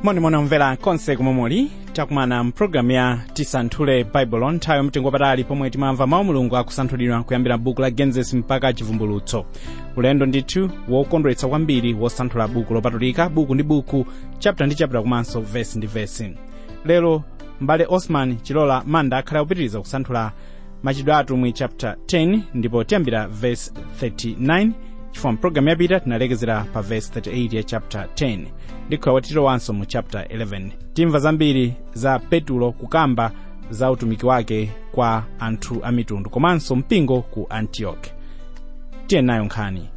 Moni mvera konse kumomoli takumana mpulogalamu ya tisanthule baibulo nthawi mtengo patali pomwe timamva mawu mulungu akusanthulidwa kuyambira buku la Genesis mpaka chivumbulutso. Ulendo ndithu wokondweretsa kwambiri wosanthula buku lopatulika, buku ndi buku, chapter ndi chapter komanso verse ndi verse. Lero mbale Osman Chilola Manda akhala kupitiriza kusanthula machitidwe atumwi chapter 10 ndipo tiyambira verse 39. Chifukwa mpulogalamu yapita tinalekezera pa verse 38 ya chapter 10 ndikhoya watilowanso mu chapter 11. Timva zambiri za Petulo kukamba za utumiki wake kwa anthu a mitundu komanso mpingo ku Antioke. Tiye nayo nkhani.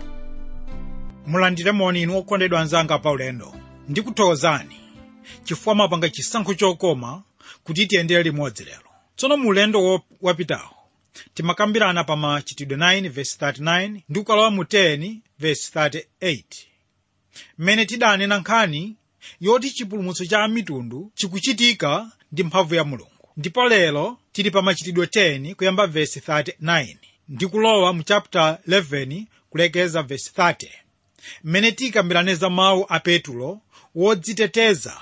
Mulandire moni inu okondedwa anzanga pa ulendo. Ndikuthokozani chifukwa mwapanga chisankho chokoma kuti tiyendere limodzi lero. Tsono mu ulendo wapitawo timakambirana pa machitidwe 9 verse 39 ndi kukalowa mu 10 verse 38. Mmene tidanena nkhani yoti chipulumutso cha mitundu chikuchitika ndi mphamvu ya Mulungu. Ndipo lero tili pa machitidwe 10 kuyamba verse 39 ndi kulowa mu chapter 11 kulekeza verse 30. Mmene tikambirane za mawu a Petulo wodziteteza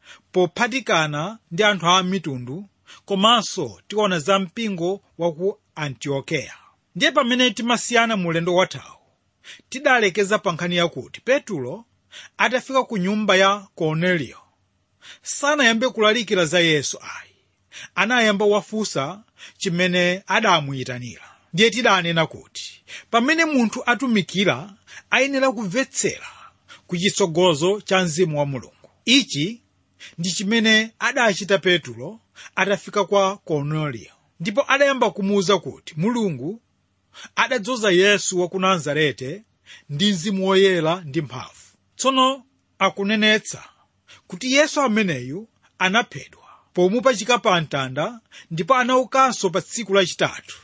pophatikana ndi anthu a mitundu komanso tiona za mpingo wa ku Antiokeya. Ndiye pamene timasiyana mu ulendo wathawu tidalekeza pa nkhani yakuti Petulo atafika ku nyumba ya Kornelio sanayambe kulalikira za Yesu ayi, anayamba wafunsa chimene adamuyitanira. Ndiye tidanena kuti pamene munthu atumikira ayenera kumvetsera ku chitsogozo cha mzimu wa Mulungu. Ichi ndi chimene adachita Petulo atafika kwa Kornelio, ndipo adayamba kumuwuza kuti Mulungu adadzoza Yesu wa ku Nazarete ndi mzimu woyera ndi mphamvu. Tsono akunenetsa kuti Yesu ameneyu anaphedwa pomupachika pa mtanda ndipo anaukanso pa tsiku lachitatu.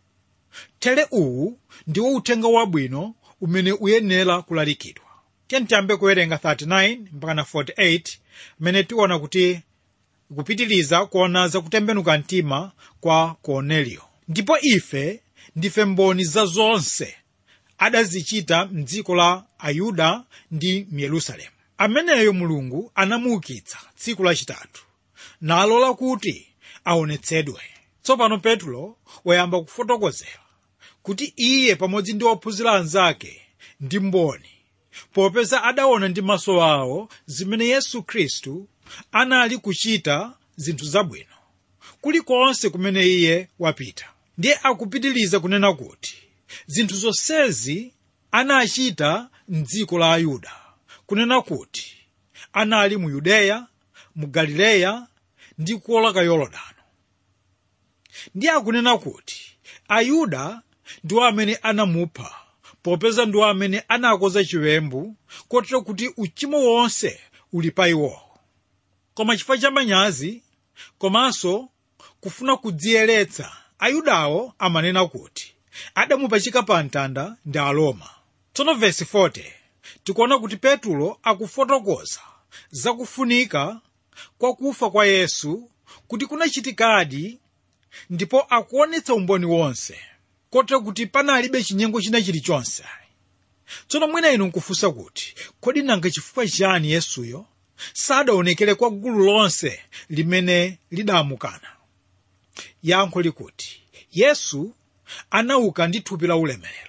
Tere uwu ndiwo uthenga wabwino umene uyenera kulalikidwa. Tiyambe kuwerenga 39 mpaka 48 mmene tiona kuti kupitiliza kuona za kutembenuka mtima kwa Kornelio. Ndipo ife ndife mboni za zonse adazichita m'dziko la Ayuda ndi m'Yerusalemu. Ameneyo Mulungu anamuukitsa tsiku lachitatu nalola kuti aonetsedwe. Tsopano Petulo wayamba kufotokozera kuti iye pamodzi ndi ophunzira anzake ndi mboni popeza adaona ndi maso awo zimene Yesu Khristu anali kuchita zinthu zabwino kulikonse kumene iye wapita. Ndiye akupitiliza kunena kuti zinthu zonsezi anachita m'dziko la Ayuda, kunena kuti anali mu Yudeya, mu Galileya ndi kuoloka Yorodano. Ndiye akunena kuti Ayuda ndiwo amene anamupha popeza ndiwo amene anakoza chiwembu kotero kuti uchimo wonse uli pa iwo. Koma chifukwa cha manyazi komanso kufuna kudziyeretsa, Ayudawo amanena kuti adamupachika pa mtanda ndi Aroma. Tsono verse 40 tikuona kuti Petulo akufotokoza zakufunika kwa kufa kwa Yesu kuti kunachitikadi, ndipo akuonetsa umboni wonse kotero kuti panalibe chinyengo china chilichonse. Tsono mwina inu nkufunsa kuti kodi nanga chifukwa chani Yesuyo sadaonekere kwa gulu lonse limene lidamukana? Yankho likuti Yesu anauka ndi thupi la ulemerero.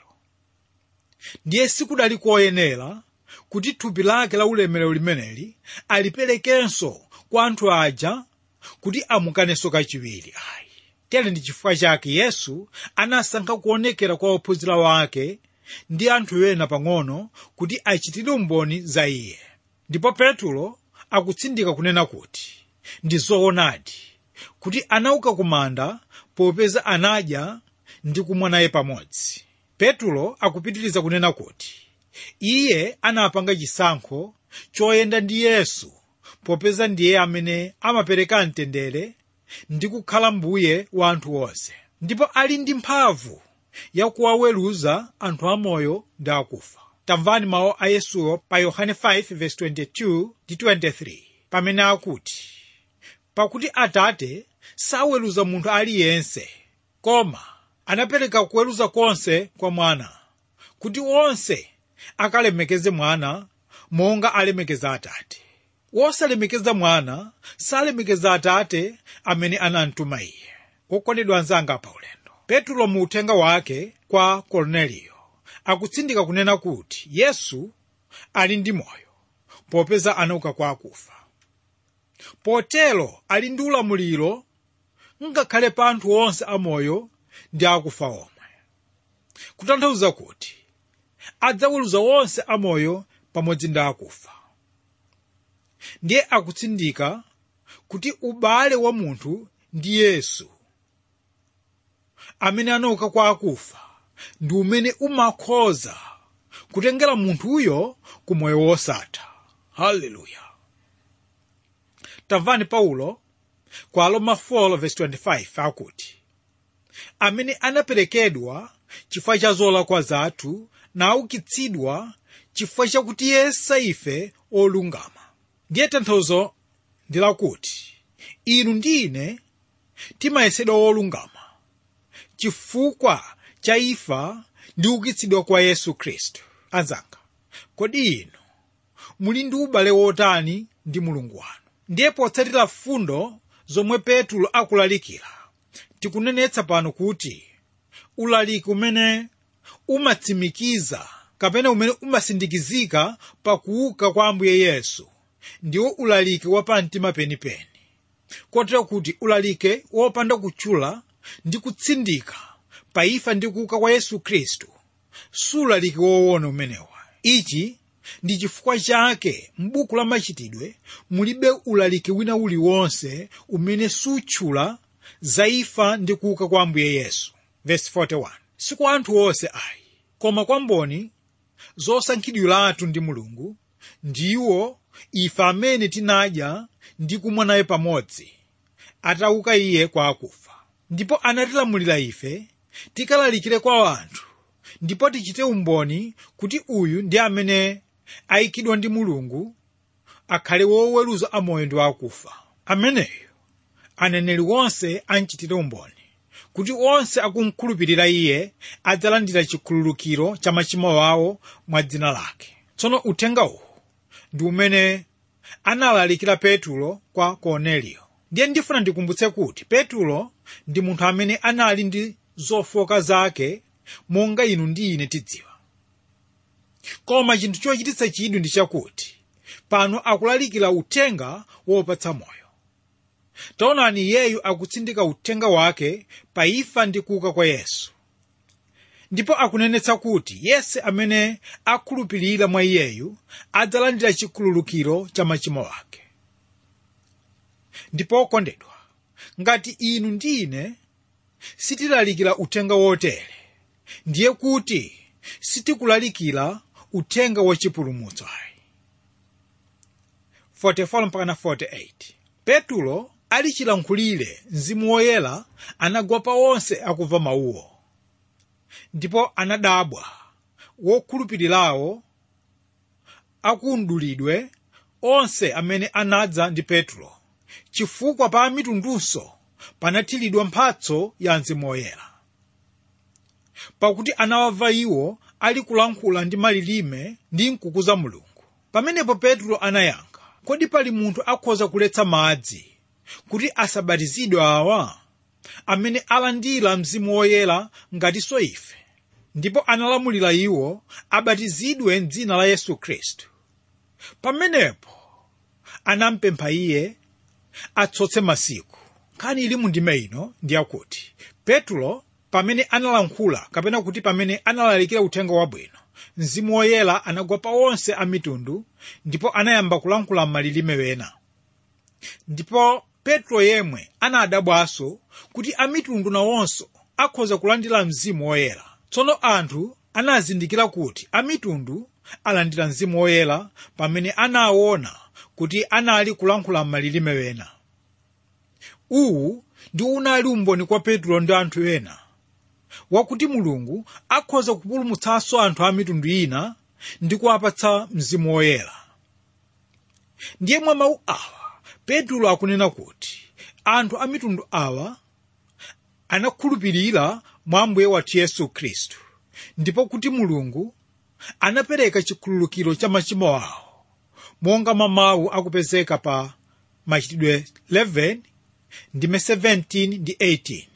Ndiye sikudali koyenera kuti thupi lake la ulemerero limeneli aliperekenso kwa anthu aja kuti amukanenso kachiwiri ayi. Tere ndi chifukwa chake Yesu anasankha kuonekera kwa ophunzira wake ndi anthu ena pang'ono kuti achitire umboni za iye. Ndipo Petulo akutsindika kunena kuti ndi zoonadi kuti anauka kumanda popeza anadya ndi kumwa naye pamodzi. Petulo akupitiriza kunena kuti iye anapanga chisankho choyenda ndi Yesu popeza ndiye amene amapereka mtendere ndi kukhala mbuye wa anthu onse, ndipo ali ndi mphamvu ya kuwaweruza anthu amoyo ndi akufa. Tamvani mawu a Yesuyo pa Yohane 5 verse 22 ndi 23 pamene akuti pakuti Atate saweruza munthu aliyense, koma anapereka kuweruza konse kwa Mwana, kuti onse akalemekeze Mwana monga alemekeza Atate. wosalemekeza mwana salemekeza Atate amene anamtuma iye. Okondedwa anzanga pa ulendo, Petro mu uthenga wake kwa Korneliyo akutsindika kunena kuti Yesu ali ndi moyo popeza anauka kwa akufa. Potero ali ndi ulamuliro ngakhale pa anthu onse amoyo ndi akufa omwe, kutanthauza kuti adzaweruza onse amoyo pamodzi ndi akufa. Ndiye akutsindika kuti ubale wa munthu ndi Yesu amene anauka kwa akufa ndi umene umakhoza kutengera munthuyo ku moyo wosatha. Haleluya. Tamvani Paulo kwa Roma 4:25 akuti, amene anaperekedwa chifukwa cha zolakwa zathu naukitsidwa chifukwa chakuti yesa ife olungama. Ndiye tanthauzo ndi lakuti inu ndi ine timayesedwa olungama chifukwa cha imfa ndi ukitsidwa kwa Yesu Khristu. Anzanga, kodi inu muli ndi ubale wotani ndi Mulungu wanu? Ndiye potsatira fundo zomwe Petro akulalikira, tikunenetsa pano kuti ulaliki umene umatsimikiza kapena umene umasindikizika pa kuuka kwa Ambuye Yesu ndiwo ulaliki wapamtima penipeni, kotero kuti ulaliki wopanda kutchula ndi kutsindika pa imfa ndi kuuka kwa Yesu Khristu sulaliki woona umenewa. Ichi ndi chifukwa chake m'buku la Machitidwe mulibe ulaliki wina uliwonse umene sutchula za imfa ndi kuuka kwa Ambuye Yesu. Verse 41, si kwa anthu onse ayi, koma kwa mboni zosankhidwiratu ndi Mulungu, ndiwo ife amene tinadya ndi kumwa naye pamodzi atauka iye kwa akufa. Ndipo anatilamulira ife tikalalikire kwa anthu, ndipo tichite umboni kuti uyu ndi amene ayikidwa ndi Mulungu akhale woweruza amoyo ndi akufa. Ameneyo aneneri onse anchitire umboni kuti onse akumkhulupirira iye adzalandira chikhululukiro cha machimo awo mwa dzina lake. Tsono uthenga uwu ndi umene analalikira Petro kwa Korneliyo. Ndiye ndifuna ndikumbutse kuti Petro ndi munthu amene anali ndi zofoka zake monga inu ndi ine tidziwa. Koma chinthu chochititsa chidwi ndi chakuti pano akulalikira uthenga wopatsa moyo. Taonani iyeyu akutsindika uthenga wake pa imfa ndi kuuka kwa Yesu, ndipo akunenetsa kuti yense amene akhulupirira mwa iyeyu adzalandira chikhululukiro cha machimo ake. Ndipo okondedwa, ngati inu ndi ine sitilalikira uthenga wotere, ndiye kuti sitikulalikira uthenga wachipulumutso. 44-48 Petro ali chilankhulire, Mzimu Woyera anagwa pa onse akumva mawuwo, ndipo anadabwa wokhulupirirawo akundulidwe onse amene anadza ndi Petro, chifukwa pa mitundunso panathiridwa mphatso ya Mzimu Woyera. Pakuti anawamva iwo ali kulankhula ndi malilime ndi nkukuza Mulungu. Pamenepo Petro anayankha, kodi pali munthu akhoza kuletsa madzi kuti asabatizidwe awa amene alandira Mzimu Woyera ngatinso ife? Ndipo analamulira iwo abatizidwe m'dzina la Yesu Khristu. Pamenepo anampempha iye atsotse masiku. Nkhani ili mu ndime ino ndi yakuti Petro pamene analankhula kapena kuti pamene analalikira uthenga wabwino, Mzimu Woyera anagwa pa onse a mitundu ndipo anayamba kulankhula malilime wena. Ndipo Petro yemwe anadabwanso kuti a mitundu nawonso akhoza kulandira Mzimu Woyera. Tsono anthu anazindikira kuti a mitundu alandira Mzimu Woyera pamene anaona kuti anali kulankhula malilime wena. Uwu ndi unali umboni kwa Petro ndi anthu ena wakuti Mulungu akhoza kupulumutsanso anthu a mitundu ina ndi kuwapatsa Mzimu Woyera. Ndiye mwa mawu awa Petro akunena kuti anthu a mitundu awa anakhulupirira mwa Ambuye wathu Yesu Khristu, ndipo kuti Mulungu anapereka chikhululukiro cha machimo awo monga mawu akupezeka pa machitidwe 11 ndime 17 ndi 18.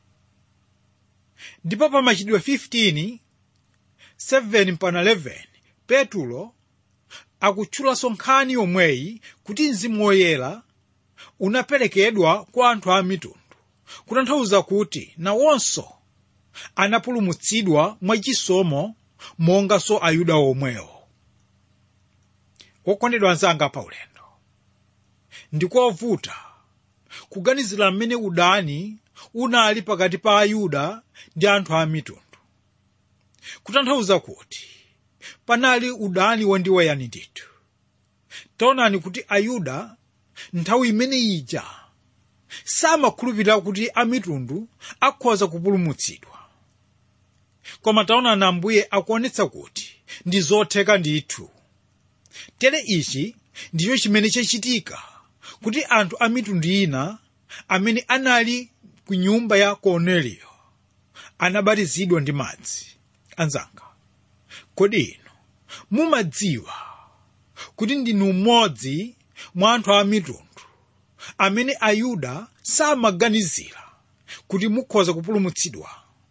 Ndipo pa machitidwe 15 7 mpaka 11 Petulo akutchulanso nkhani yomweyi kuti Mzimu Woyera unaperekedwa kwa anthu a mitundu, kutanthauza kuti nawonso anapulumutsidwa mwachisomo monganso Ayuda omwewo. Okondedwa anzanga pa ulendo, ndikovuta kuganizira mmene udani unali pakati pa Ayuda ndi anthu a mitundu, kutanthauza kuti panali udani wondiweyani ndithu. Taonani kuti Ayuda nthawi imene ija samakhulupirira kuti a mitundu akhoza kupulumutsidwa, koma taonani Ambuye akuonetsa kuti ndi zotheka ndithu. Tere ichi ndicho chimene chachitika kuti anthu a mitundu ina amene anali ku nyumba ya Korneliyo anabatizidwa ndi madzi. Anzanga, kodi inu mumadziwa kuti ndinu mmodzi mwa anthu a mitundu amene Ayuda samaganizira kuti mukhoza kupulumutsidwa?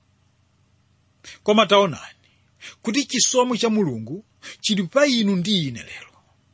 Koma taonani kuti chisomo cha Mulungu chili pa inu ndi ine lero.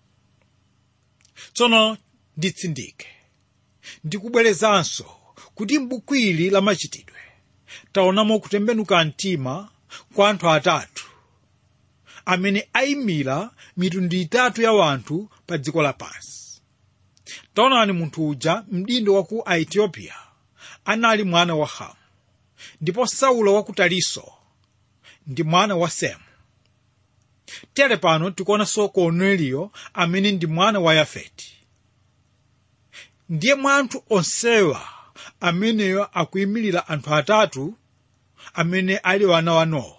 Tsono nditsindike ndikubwerezanso kuti m'buku ili la machitidwe taonamo kutembenuka mtima kwa anthu atatu amene ayimira mitundu itatu ya wanthu pa dziko lapansi. Taonani munthu uja mdindo wa ku Ethiopia anali mwana wa Hamu, ndipo Saulo wa ku Tariso ndi mwana wa Semu. Tere pano tikuonanso Korneliyo amene ndi mwana wa Yafeti. Ndiye mwa anthu onsewa ameneyo akuyimirira anthu atatu amene ali wana wa Nowa,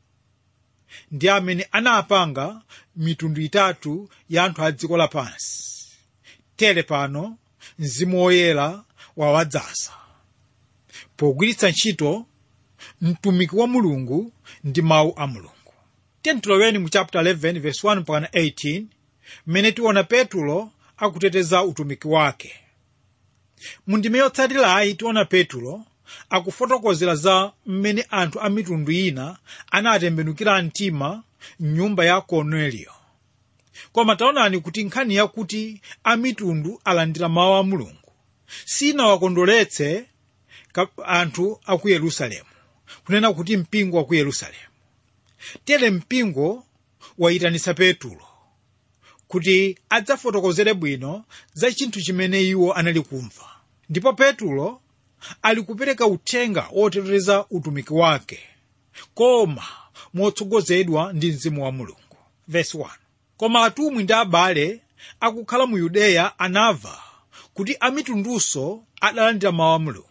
ndi amene anapanga mitundu itatu ya anthu a dziko lapansi. Tere pano Mzimu Woyera wawadzaza pogwiritsa ntchito mtumiki wa Mulungu ndi mawu a Mulungu. Tiloweni mu chapter 11 verse 1 mpaka 18 mmene tiona Petulo akuteteza utumiki wake. Mundime yotsatirayi tiona Petulo akufotokozera za mmene anthu a mitundu ina anatembenukira mtima m'nyumba ya Korneliyo. Koma taonani kuti nkhani yakuti a mitundu alandira mawu a Mulungu sinawakondoletse anthu a ku Yerusalemu, kunena kuti mpingo wa ku Yerusalemu. Tere mpingo wayitanisa Petulo kuti adzafotokozere bwino za chinthu chimene iwo anali kumva. Ndipo Petulo ali kupereka uthenga woteteza utumiki wake, koma motsogozedwa ndi Mzimu wa Mulungu. Verse 1. Koma atumwi ndi abale akukhala mu Yudeya anamva kuti a mitundunso adalandira mawu a Mulungu.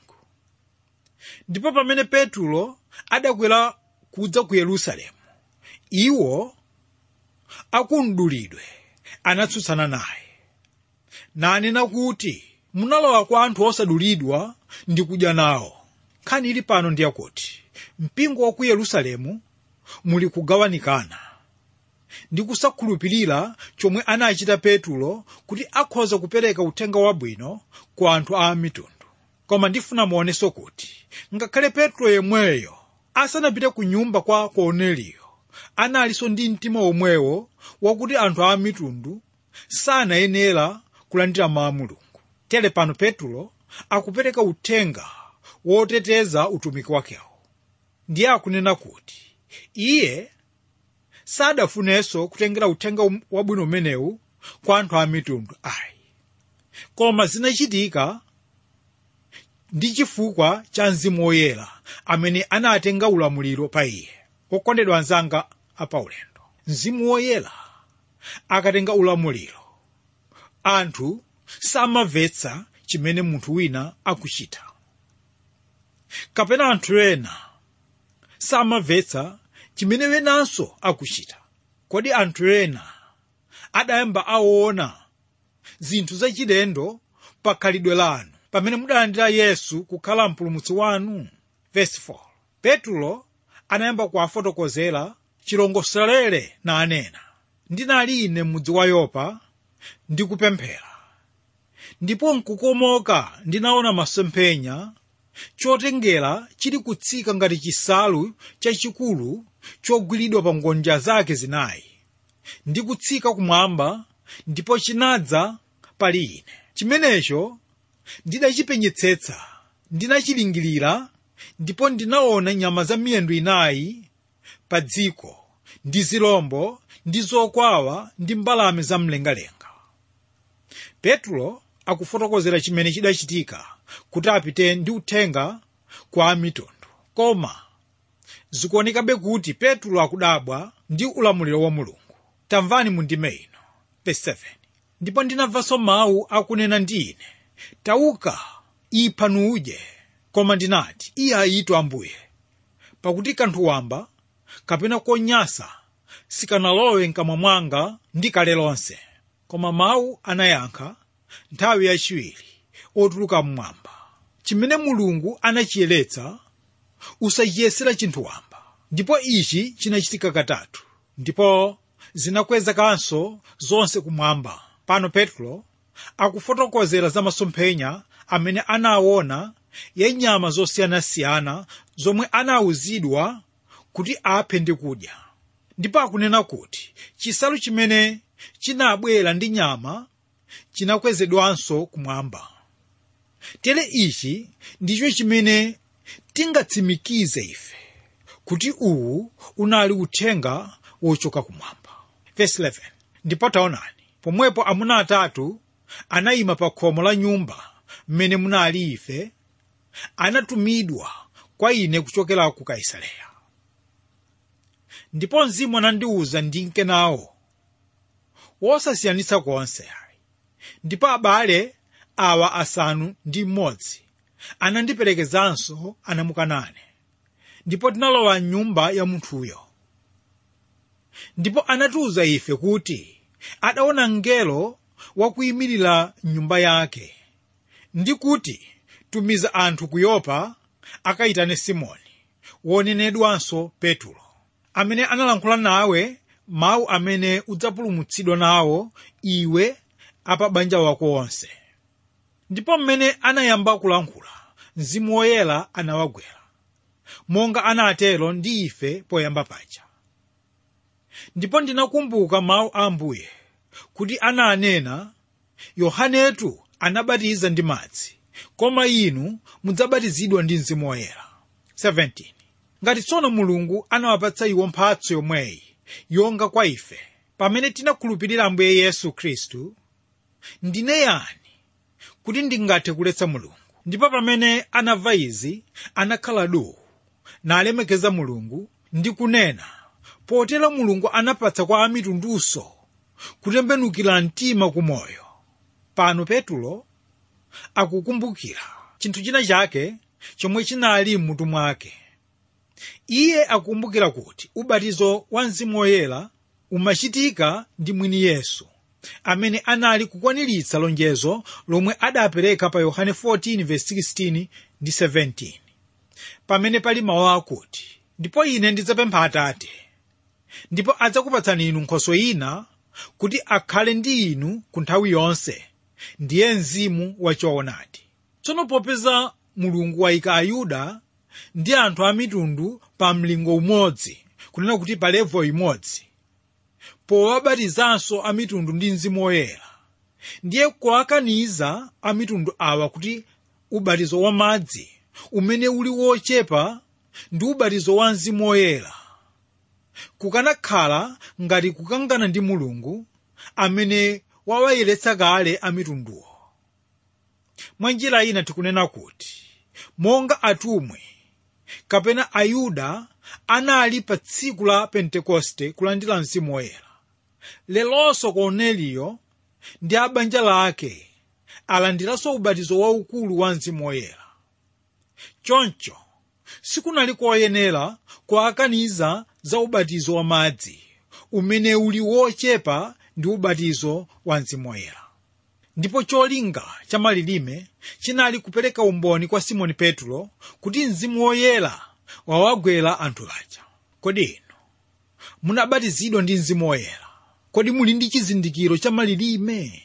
Ndipo pamene Petulo adakwera kudza ku Yerusalemu, iwo akumdulidwe anatsutsana naye, nanena kuti munalowa kwa anthu osadulidwa ndi kudya nawo. Nkhani ili pano ndi yakuti mpingo wa ku Yerusalemu muli kugawanikana ndi kusakhulupirira chomwe anachita Petulo kuti akhoza kupereka uthenga wabwino kwa anthu a mitundu. Koma ndifuna muoneso kuti ngakhale Petulo yemweyo asanapite ku nyumba kwa Korneliyo analinso ndi mtima omwewo wakuti anthu a mitundu sanayenera kulandira mawu a Mulungu. Tere pano Petulo akupereka uthenga woteteza utumiki wakewo. Ndiye akunena kuti iye sadafunenso kutengera uthenga wabwino umenewu kwa anthu a mitundu ayi, koma zinachitika ndi chifukwa cha Mzimu Woyera amene anatenga ulamuliro pa iye. Okondedwa anzanga apa ulendo, Mzimu Woyera akatenga ulamuliro, anthu samamvetsa chimene munthu wina akuchita, kapena anthu ena samamvetsa chimene wenanso akuchita. Kodi anthu ena adayamba aona zinthu zachilendo pa khalidwe lanu pamene mudalandira Yesu kukhala mpulumutsi wanu? Verse 4. Petulo anayamba kuwafotokozera chilongosolere nanena, ndinali ine m'mudzi wa Yopa ndi kupemphera. Ndipo nkukomoka ndinaona masomphenya chotengera chili kutsika ngati chisalu chachikulu chogwiridwa pa ngonja zake zinayi, ndi kutsika kumwamba, ndipo chinadza pali ine. Chimenecho ndidachipenyetsetsa, ndinachilingirira, ndipo ndinaona nyama za miyendo inayi pa dziko, ndi zirombo, ndi zokwawa, ndi mbalame zamlengalenga. Petro akufotokozera chimene chidachitika kuti apite ndi uthenga kwa amitundu. Koma zikuonekabe kuti Petro akudabwa ndi ulamuliro wa Mulungu. Tamvani mu ndime ino, verse 7. Ndipo ndinamvanso mawu akunena ndi ine, tauka, ipha nudye. Koma ndinati, iye ayitu Ambuye, pakuti kanthu wamba kapena konyasa sikanalowe mkamwa mwanga ndi kale lonse. Koma mawu anayankha nthawi yachiwiri otuluka mmwamba, chimene Mulungu anachiyeretsa usachiyesera chinthu wamba. Ndipo ichi chinachitika katatu, ndipo zinakwezekanso zonse kumwamba. Pano Petro akufotokozera za masomphenya amene anaona ya nyama zosiyanasiyana zomwe anawuzidwa kuti aphe ndi kudya. Ndipo akunena kuti chisalu chimene chinabwera ndi nyama chinakwezedwanso kumwamba. Tere ichi ndicho chimene tingatsimikize ife kuti uwu unali uthenga wochoka kumwamba. Verse 11. Ndipo taonani, pomwepo amuna atatu anayima pa khomo la nyumba mmene munali ife, anatumidwa kwa ine kuchokera ku Kaisareya. Ndipo Mzimu anandiwuza ndinke nawo wosasiyanitsa konse. Ndipo abale awa asanu ndi mmodzi anandiperekezanso anamuka nane, ndipo tinalowa m'nyumba ya munthuyo. Ndipo anatiwuza ife kuti adaona mngelo wakuyimirira m'nyumba yake, ndi kuti tumiza anthu ku Yopa akayitane Simoni, wonenedwanso Petro, amene analankhula nawe mawu amene udzapulumutsidwa nawo iwe apa banja wako onse. Ndipo mmene anayamba kulankhula, Mzimu Woyera anawagwera, monga anatero ndi ife poyamba paja. Ndipo ndinakumbuka mawu a Ambuye kuti ananena, Yohanetu anabatiza ndi madzi, koma inu mudzabatizidwa ndi Mzimu Woyera. 17. Ngati tsono Mulungu anawapatsa iwo mphatso yomweyi yonga kwa ife, pamene tinakhulupirira Ambuye Yesu Khristu, ndine yani kuti ndingathe kuletsa Mulungu? Ndipo pamene anamva izi anakhala duu, nalemekeza Mulungu ndi kunena, potero Mulungu anapatsa kwa amitundunso kutembenukira mtima kumoyo. Pano Petro akukumbukira chinthu china chake chomwe chinali m'mutu mwake. Iye akukumbukira kuti ubatizo wa Mzimu Woyera umachitika ndi mwini Yesu, amene anali kukwaniritsa lonjezo lomwe adapereka pa Yohane 14:16 ndi 17, pamene pali mawu akuti, ndipo ine ndidzapempha Atate, ndipo adzakupatsani inu Nkhoswe ina kuti akhale ndi inu ku nthawi yonse, ndiye Mzimu wachoonadi. Tsono popeza Mulungu wayika Ayuda ndi anthu a mitundu pa mlingo umodzi, kunena kuti pa level imodzi, powabatizanso a mitundu ndi Mzimu Woyera, ndiye kuwakaniza a mitundu awa kuti ubatizo wa madzi umene uli wochepa ndi ubatizo wa Mzimu Woyera kukanakhala ngati kukangana ndi Mulungu amene wawayeretsa kale a mitunduwo. Mwa njira ina tikunena kuti monga atumwi kapena Ayuda anali pa tsiku la Pentekoste kulandira Mzimu Woyera, lelonso Korneliyo ndi a banja lake alandiranso ubatizo waukulu wa Mzimu Woyera. Choncho sikunali koyenera kuwakaniza za ubatizo wa madzi umene uli wochepa ndi ubatizo wa Mzimu Woyera. Ndipo cholinga cha malilime chinali kupereka umboni kwa Simoni Petro kuti Mzimu Woyera wawagwera anthu aja. Kodi inu munabatizidwa ndi Mzimu Woyera? kodi muli ndi chizindikiro cha malilime?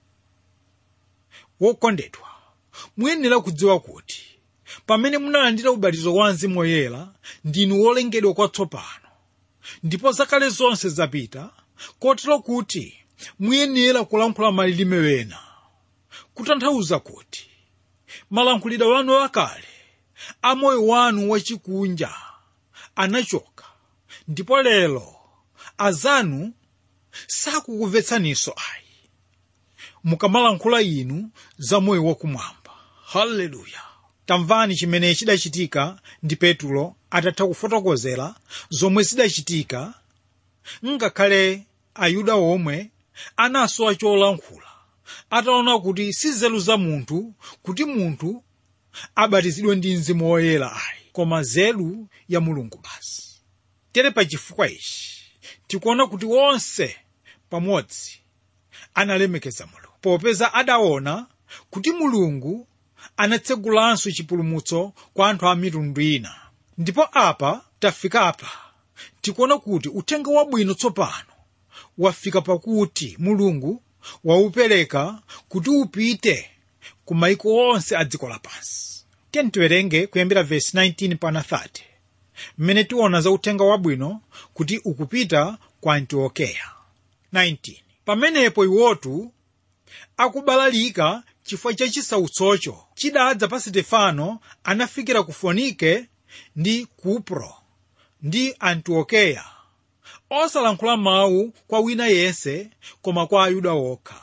Wokondedwa, muyenera kudziwa kuti pamene munalandira ubatizo wa Mzimu Woyera ndinu wolengedwa kwatsopano, ndipo zakale zonse zapita, kotero kuti muyenera kulankhula malilime wena, kutanthauza kuti malankhulidwe anu akale a moyo wanu wachikunja anachoka, ndipo lero azanu sakukumvetsaninso ayi mukamalankhula inu za moyo wakumwamba. Haleluya! Tamvani chimene chidachitika ndi Petulo atatha kufotokozera zomwe zidachitika, ngakhale Ayuda omwe anasowa cholankhula ataona kuti si nzeru za munthu kuti munthu abatizidwe ndi Mzimu Woyera ayi, koma nzeru ya Mulungu basi. Tere pa chifukwa ichi tikuona kuti onse pamodzi analemekeza Mulungu, popeza adaona kuti Mulungu anatsegulanso chipulumutso kwa anthu a mitundu ina. Ndipo apa tafika apa tikuona kuti uthenga wabwino tsopano wafika pakuti Mulungu waupereka kuti upite ku maiko onse a dziko lapansi. Tiyeni tiwerenge kuyambira verse 19 pana 30 mmene tiona za uthenga wabwino kuti ukupita ku Antiokeya. 19 Pamenepo iwotu akubalalika chifukwa cha chisautsocho chidadza pa Stefano, anafikira ku Fonike ndi Kupro ndi Antiokeya, osalankhula mawu kwa wina yense koma kwa Ayuda okha.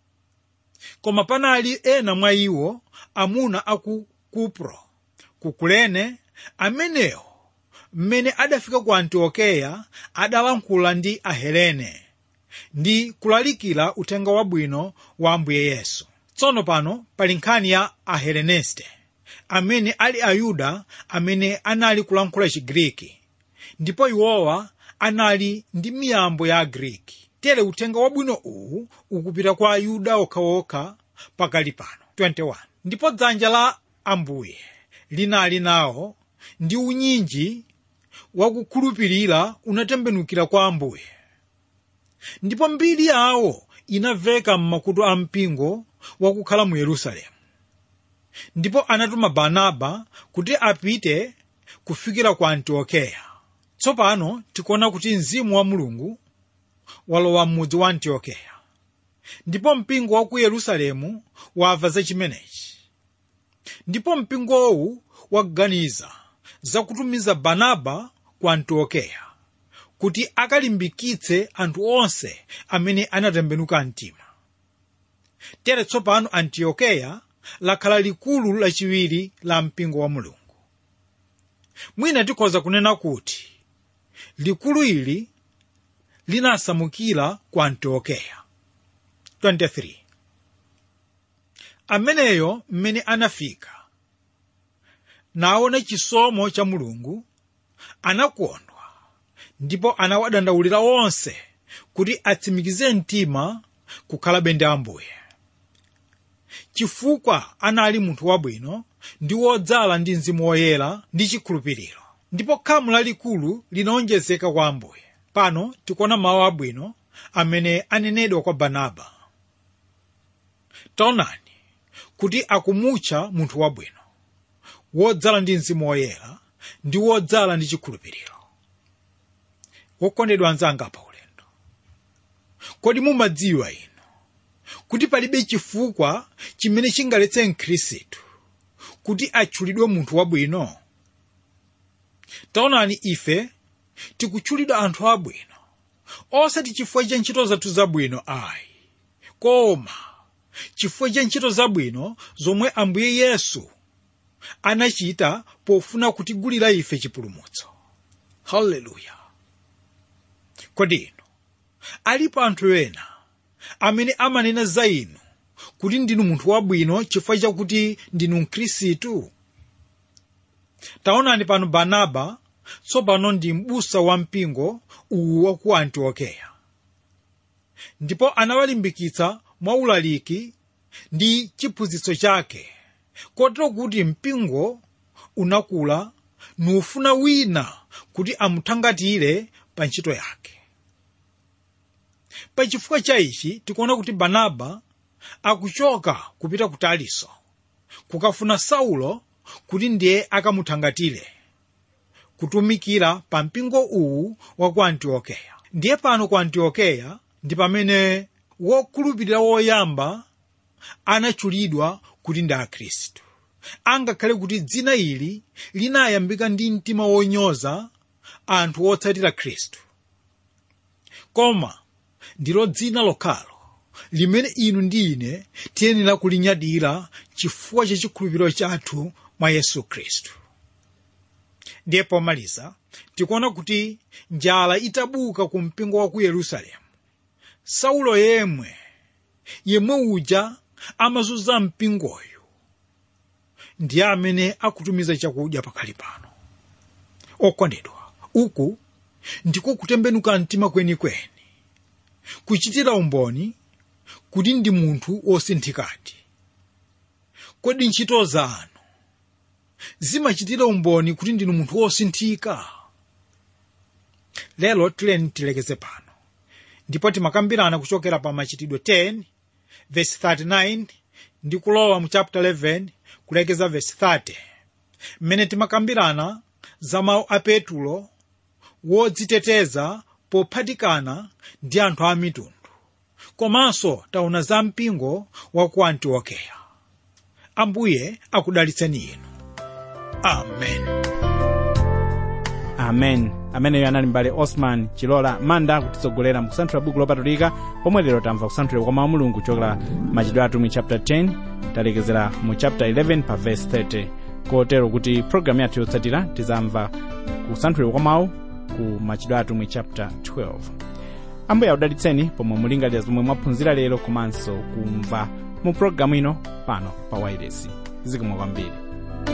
Koma panali ena mwa iwo, amuna aku Kupro ku Kurene, amenewo mmene adafika ku Antiokeya adalankhula ndi Ahelene ndi kulalikira uthenga wabwino wa Ambuye Yesu. Tsono pano pali nkhani ya Aheleneste, amene ali Ayuda amene anali kulankhula Chigriki, ndipo iwowa anali ndi miyambo ya Agriki. Tere uthenga wabwino uwu ukupita kwa Ayuda okhaokha pakali pano. 21 Ndipo dzanja la Ambuye linali nawo, ndi unyinji wakukhulupirira unatembenukira kwa Ambuye. Ndipo mbiri yawo inamveka m'makutu a mpingo wakukhala mu Yerusalemu. Ndipo anatuma Barnaba kuti apite kufikira ku Antiokeya. Tsopano tikuona kuti Mzimu wa Mulungu walowa m'mudzi wa Antiokeya, ndipo mpingo wa ku Yerusalemu wamva za chimenechi. Ndipo mpingowu waganiza za kutumiza Barnaba ku Antiokeya kuti akalimbikitse anthu onse amene anatembenuka mtima. Tere tsopano Antiokeya lakhala likulu lachiwiri la mpingo wa Mulungu. Mwina tikhoza kunena kuti likulu ili linasamukira ku Antiokeya. 23 Ameneyo mmene anafika naona chisomo cha Mulungu anakondwa, ndipo anawadandaulira onse kuti atsimikize mtima kukhalabe ndi Ambuye, chifukwa anali munthu wabwino ndi wodzala ndi Mzimu Woyera ndi chikhulupiriro. Ndipo khamu lalikulu linaonjezeka kwa Ambuye. Pano tikuona mawu abwino amene anenedwa kwa Barnaba. Taonani kuti akumutcha munthu wabwino, wodzala ndi Mzimu Woyera ndi wodzala ndi chikhulupiriro. Wokondedwa anzanga pa ulendo, kodi mumadziwa inu kuti palibe chifukwa chimene chingaletse Mkhristu kuti atchulidwe munthu wabwino? Taonani, ife tikutchulidwa anthu abwino osati chifukwa cha ntchito zathu zabwino ayi, koma chifukwa cha ntchito zabwino zomwe Ambuye Yesu anachita pofuna kutigulira ife chipulumutso. Haleluya! Kodi inu alipo anthu ena amene amanena za inu kuti ndinu munthu wabwino chifukwa chakuti ndinu Mkhristu? Taonani pano Barnaba tsopano ndi m'busa wa mpingo uwu wa ku Antiokeya, ndipo anawalimbikitsa mwaulaliki ndi chiphunzitso chake, kotero kuti mpingo unakula nufuna wina kuti amuthangatire pa ntchito yake. pachifukwa cha ichi tikuona kuti Barnaba akuchoka kupita ku Tariso kukafuna Saulo kuti ndiye akamuthangatire kutumikira pa mpingo uwu wa ku Antiokeya. Ndiye pano ku Antiokeya ndi pamene wokhulupirira woyamba anachulidwa kuti ndi Akhristu, angakhale kuti dzina ili linayambika ndi mtima wonyoza anthu otsatira Khristu, koma ndilo dzina lokhalo limene inu ndi ine tiyenera kulinyadira chifukwa cha chikhulupiriro chathu mwa Yesu Khristu. Ndiye pomaliza tikuona kuti njala itabuka ku mpingo wa ku Yerusalemu, Saulo yemwe uja amazunza mpingoyo ndiye amene akutumiza chakudya pakali pano. Okondedwa, uku ndiko kutembenuka mtima kwenikweni, kuchitira umboni kuti ndi munthu wosinthikadi. Kodi ntchito zanu zimachitira umboni kuti ndinu munthu wosinthika? Lero tilekeze pano, ndipo timakambirana kuchokera pa Machitidwe 10 verse 39 ndi kulowa mu chapter 11 kulekeza verse 30, mmene timakambirana za mawu a Petulo wodziteteza pophatikana ndi anthu a mitundu, komanso taona za mpingo wa ku Antiokeya. Ambuye akudalitseni inu. Amen. Amen. Ameneyo anali mbale Osman Chilola Manda kutitsogolera mu kusanthula buku lopatulika, pomwe lero tamva kusanthula kwa mawu a Mulungu kuchokera Machitidwe atumwi chapter 10 talekezera mu chapter 11 pa verse 30. Kotero kuti program yathu yotsatira tizamva kusanthula kwa mawu ku Machitidwe atumwi chapter 12. Ambuye akudalitseni pomwe mulingalira zomwe mwaphunzira lero komanso kumva mu program ino pano pa Wireless. Zikomo kwambiri.